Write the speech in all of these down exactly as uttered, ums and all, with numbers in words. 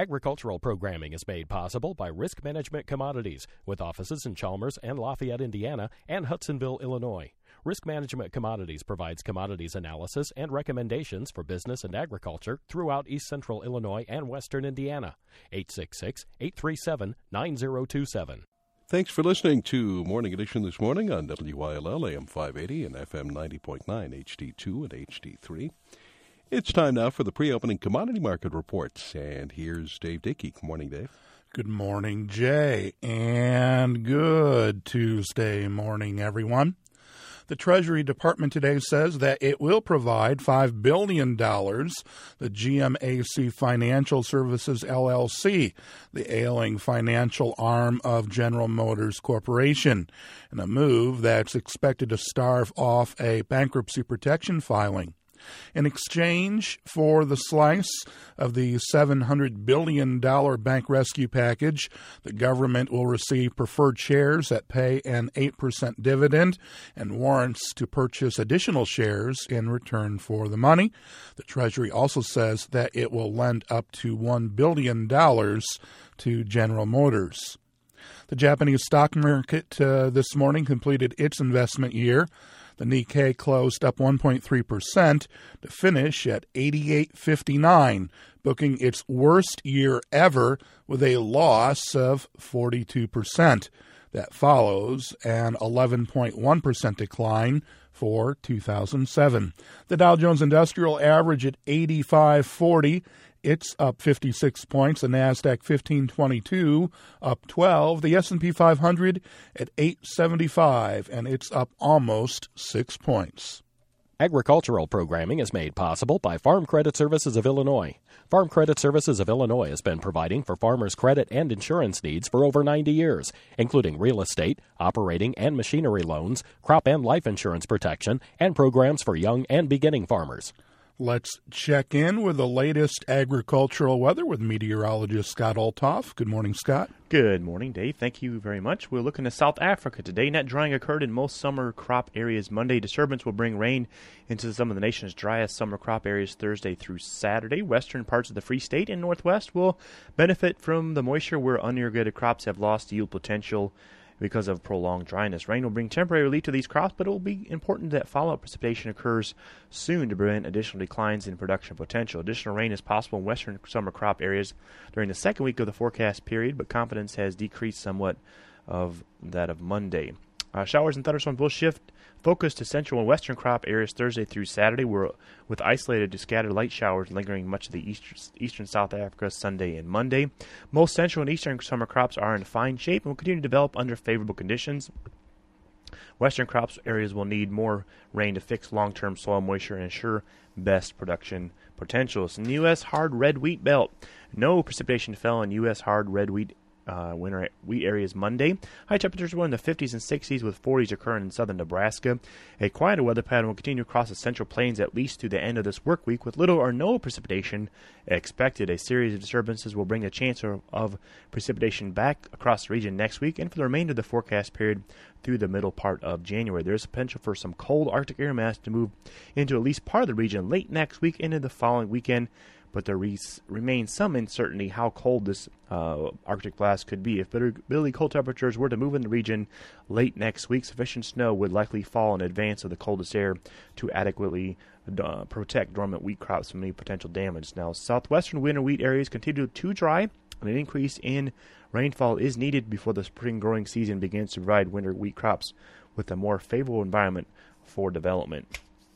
Agricultural programming is made possible by Risk Management Commodities, with offices in Chalmers and Lafayette, Indiana, and Hudsonville, Illinois. Risk Management Commodities provides commodities analysis and recommendations for business and agriculture throughout East Central Illinois and Western Indiana. eight six six, eight three seven, nine zero two seven. Thanks for listening to Morning Edition this morning on W Y L L A M five eighty and F M ninety point nine H D two and H D three. It's time now for the pre-opening commodity market reports, and here's Dave Dickey. Good morning, Dave. Good morning, Jay, and good Tuesday morning, everyone. The Treasury Department today says that it will provide five billion dollars. The G M A C Financial Services, L L C, the ailing financial arm of General Motors Corporation, in a move that's expected to stave off a bankruptcy protection filing. In exchange for the slice of the seven hundred billion dollars bank rescue package, the government will receive preferred shares that pay an eight percent dividend and warrants to purchase additional shares in return for the money. The Treasury also says that it will lend up to one billion dollars to General Motors. The Japanese stock market uh, this morning completed its investment year. The Nikkei closed up one point three percent to finish at eighty-eight fifty-nine, booking its worst year ever with a loss of forty-two percent. That follows an eleven point one percent decline for two thousand seven. The Dow Jones Industrial average at eighty-five forty. It's up fifty-six points. The NASDAQ fifteen twenty-two, up twelve. The S and P five hundred at eight seventy-five, and it's up almost six points. Agricultural programming is made possible by Farm Credit Services of Illinois. Farm Credit Services of Illinois has been providing for farmers' credit and insurance needs for over ninety years, including real estate, operating and machinery loans, crop and life insurance protection, and programs for young and beginning farmers. Let's check in with the latest agricultural weather with meteorologist Scott Olthoff. Good morning, Scott. Good morning, Dave. Thank you very much. We're looking to South Africa today. Net drying occurred in most summer crop areas Monday. Disturbance will bring rain into some of the nation's driest summer crop areas Thursday through Saturday. Western parts of the Free State and Northwest will benefit from the moisture where unirrigated crops have lost yield potential because of prolonged dryness. Rain will bring temporary relief to these crops, but it will be important that follow-up precipitation occurs soon to prevent additional declines in production potential. Additional rain is possible in western summer crop areas during the second week of the forecast period, but confidence has decreased somewhat of that of Monday. Uh, showers and thunderstorms will shift focus to central and western crop areas Thursday through Saturday, where, with isolated to scattered light showers lingering much of the eastern, eastern South Africa Sunday and Monday. Most central and eastern summer crops are in fine shape and will continue to develop under favorable conditions. Western crops areas will need more rain to fix long-term soil moisture and ensure best production potentials. In the U S hard red wheat belt, no precipitation fell in U S hard red wheat Uh, winter wheat areas Monday. High temperatures were in the fifties and sixties, with forties occurring in southern Nebraska. A quieter weather pattern will continue across the central plains at least through the end of this work week, with little or no precipitation expected. A series of disturbances will bring a chance of, of precipitation back across the region next week and for the remainder of the forecast period through the middle part of January. There is potential for some cold Arctic air mass to move into at least part of the region late next week into the following weekend, but there re- remains some uncertainty how cold this uh, Arctic blast could be. If bitterly cold temperatures were to move in the region late next week, sufficient snow would likely fall in advance of the coldest air to adequately uh, protect dormant wheat crops from any potential damage. Now, southwestern winter wheat areas continue too dry, and an increase in rainfall is needed before the spring growing season begins to provide winter wheat crops with a more favorable environment for development.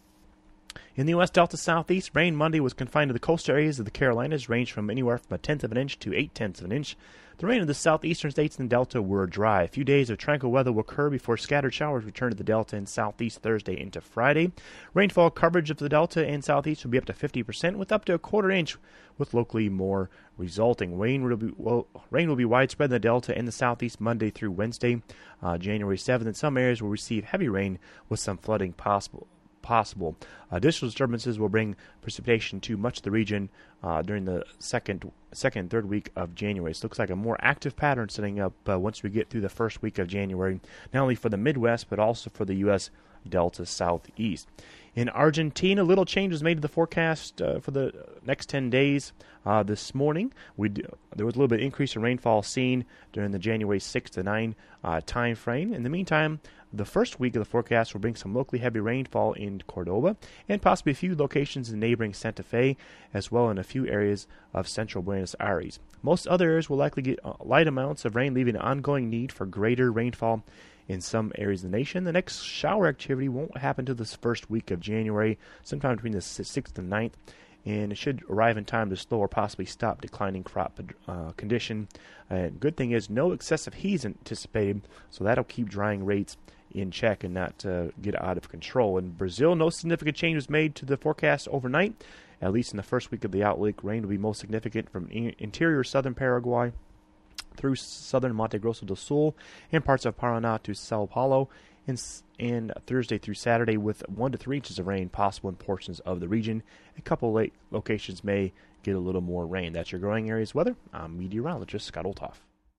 In the U S Delta Southeast, rain Monday was confined to the coastal areas of the Carolinas, ranged from anywhere from a tenth of an inch to eight tenths of an inch. The rain in the southeastern states and Delta were dry. A few days of tranquil weather will occur before scattered showers return to the Delta and Southeast Thursday into Friday. Rainfall coverage of the Delta and Southeast will be up to fifty percent, with up to a quarter inch, with locally more resulting. Rain will be, well, rain will be widespread in the Delta and the Southeast Monday through Wednesday, uh, January seventh, and some areas will receive heavy rain with some flooding possible. possible. Additional disturbances will bring precipitation to much of the region uh, during the second, second, third week of January. So it looks like a more active pattern setting up uh, once we get through the first week of January, not only for the Midwest, but also for the U S Delta Southeast. In Argentina, little changes made to the forecast uh, for the next ten days. Uh, this morning, we d- there was a little bit of increase in rainfall seen during the January sixth to ninth uh, time frame. In the meantime, the first week of the forecast will bring some locally heavy rainfall in Cordoba and possibly a few locations in neighboring Santa Fe, as well in a few areas of central Buenos Aires. Most other areas will likely get uh, light amounts of rain, leaving an ongoing need for greater rainfall in some areas of the nation. The next shower activity won't happen until this first week of January, sometime between the sixth and ninth, and it should arrive in time to slow or possibly stop declining crop uh, condition. And good thing is no excessive heat is anticipated, so that'll keep drying rates in check and not uh, get out of control. In Brazil, no significant change was made to the forecast overnight. At least in the first week of the outlook, rain will be most significant from in- interior southern Paraguay through southern Mato Grosso do Sul and parts of Paraná to Sao Paulo, and, and Thursday through Saturday with one to three inches of rain possible in portions of the region. A couple late locations may get a little more rain. That's your growing areas weather. I'm meteorologist Scott Olthoff.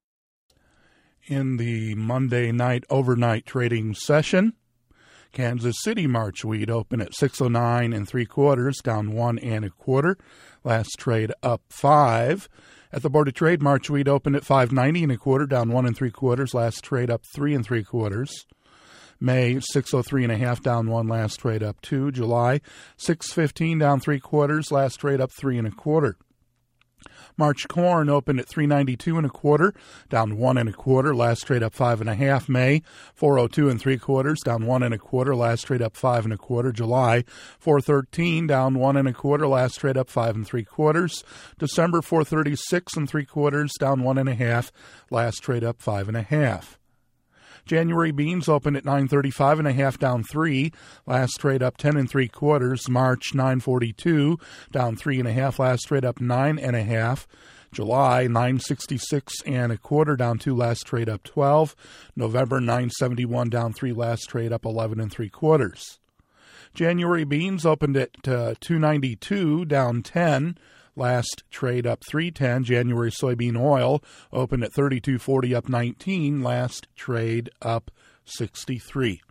In the Monday night overnight trading session, Kansas City March wheat opened at six oh nine and three quarters, down one and a quarter. Last trade up five. At the Board of Trade, March wheat opened at five ninety and a quarter, down one and three quarters. Last trade up three and three quarters. May six oh three and a half, down one. Last trade up two. July six fifteen, down three quarters. Last trade up three and a quarter. March corn opened at three ninety-two and a quarter, down one and a quarter. Last trade up five and a half. May four oh two and three quarters, down one and a quarter. Last trade up five and a quarter. July four thirteen, down one and a quarter. Last trade up five and three quarters. December four thirty-six and three quarters, down one and a half. Last trade up five and a half. January beans opened at nine thirty-five and a half, down three. Last trade up ten and three quarters. March nine forty-two, down three and a half. Last trade up nine and a half. July nine sixty-six and a quarter, down two. Last trade up twelve. November nine seventy-one, down three. Last trade up eleven and three quarters. January beans opened at uh, two ninety-two, down ten. Last trade up three ten. January soybean oil opened at thirty-two forty, up nineteen. Last trade up sixty-three.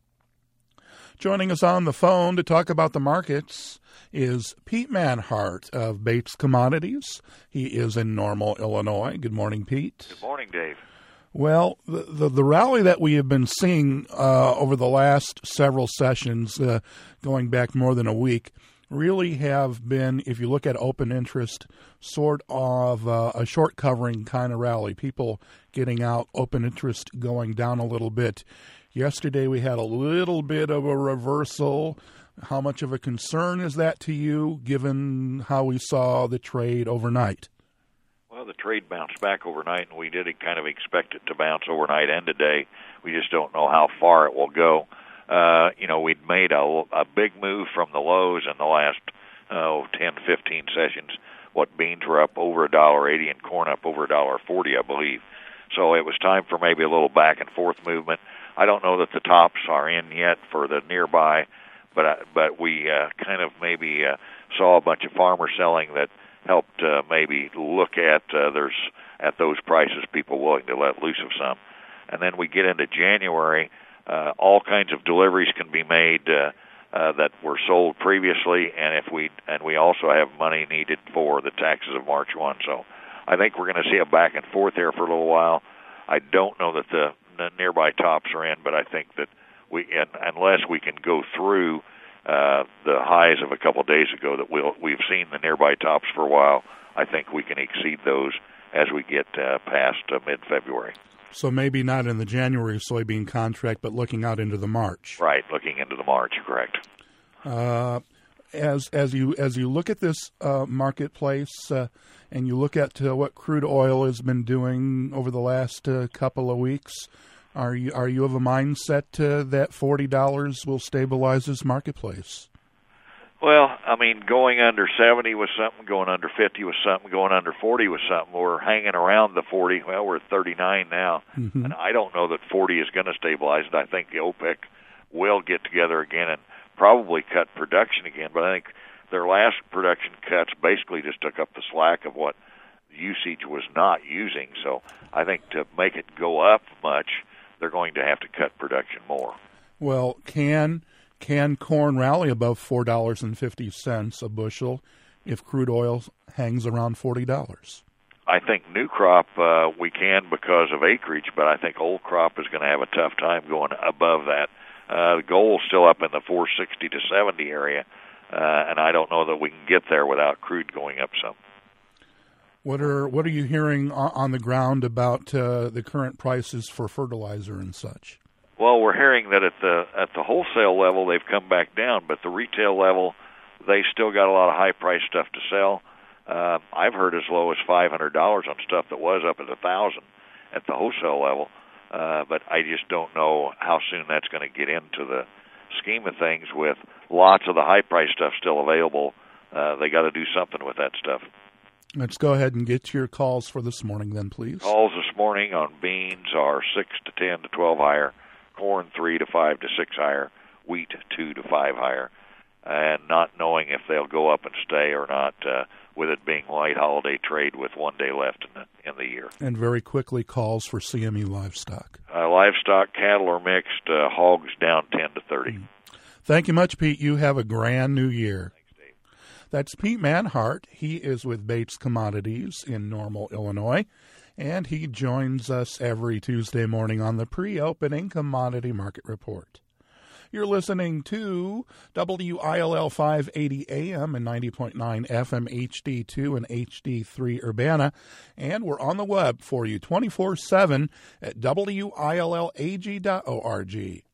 Joining us on the phone to talk about the markets is Pete Manhart of Bates Commodities. He is in Normal, Illinois. Good morning, Pete. Good morning, Dave. Well, the, the, the rally that we have been seeing uh, over the last several sessions, uh, going back more than a week, really have been, if you look at open interest, sort of uh, a short covering kind of rally. People getting out, open interest going down a little bit. Yesterday we had a little bit of a reversal. How much of a concern is that to you, given how we saw the trade overnight? Well, the trade bounced back overnight, and we did kind of expect it to bounce overnight and today. We just don't know how far it will go. Uh, you know, we'd made a, a big move from the lows in the last oh, ten, fifteen sessions. What beans were up over a dollar eighty and corn up over a dollar forty, I believe. So it was time for maybe a little back and forth movement. I don't know that the tops are in yet for the nearby, but uh, but we uh, kind of maybe uh, saw a bunch of farmers selling that helped uh, maybe look at uh, there's at those prices, people willing to let loose of some. And then we get into January. Uh, all kinds of deliveries can be made uh, uh, that were sold previously, and if we and we also have money needed for the taxes of March first. So I think we're going to see a back and forth there for a little while. I don't know that the, the nearby tops are in, but I think that we, and, unless we can go through uh, the highs of a couple of days ago that we'll, we've seen the nearby tops for a while, I think we can exceed those as we get uh, past uh, mid-February. So maybe not in the January soybean contract, but looking out into the March. Right, looking into the March, correct. Uh, as as you as you look at this uh, marketplace uh, and you look at uh, what crude oil has been doing over the last uh, couple of weeks, are you are you of a mindset uh, that forty dollars will stabilize this marketplace? Well, I mean, going under seventy was something, going under fifty was something, going under forty was something. We're hanging around the forty. Well, we're at thirty-nine now, mm-hmm. and I don't know that forty is going to stabilize, and I think the OPEC will get together again and probably cut production again, but I think their last production cuts basically just took up the slack of what usage was not using, so I think to make it go up much, they're going to have to cut production more. Well, can Can corn rally above four dollars and fifty cents a bushel if crude oil hangs around forty dollars? I think new crop uh, we can because of acreage, but I think old crop is going to have a tough time going above that. Uh, the goal's still up in the four sixty to seventy area, uh, and I don't know that we can get there without crude going up some. What are what are you hearing on the ground about uh, the current prices for fertilizer and such? Well, we're hearing that at the at the wholesale level they've come back down, but the retail level they still got a lot of high price stuff to sell. Uh, I've heard as low as five hundred dollars on stuff that was up at a thousand at the wholesale level, uh, but I just don't know how soon that's going to get into the scheme of things. With lots of the high price stuff still available, uh, they got to do something with that stuff. Let's go ahead and get to your calls for this morning, then, please. Calls this morning on beans are six to ten to twelve higher, corn three to five to six higher, wheat two to five higher, and not knowing if they'll go up and stay or not. Uh, with it being light holiday trade with one day left in the in the year. And very quickly, calls for C M E livestock. Uh, livestock, cattle are mixed. Uh, hogs down ten to thirty. Mm. Thank you much, Pete. You have a grand new year. Thanks, Dave. That's Pete Manhart. He is with Bates Commodities in Normal, Illinois, and he joins us every Tuesday morning on the pre-opening commodity market report. You're listening to W I L L five eighty A M and ninety point nine F M H D two and H D three Urbana, and we're on the web for you twenty-four seven at W I L L A G dot org.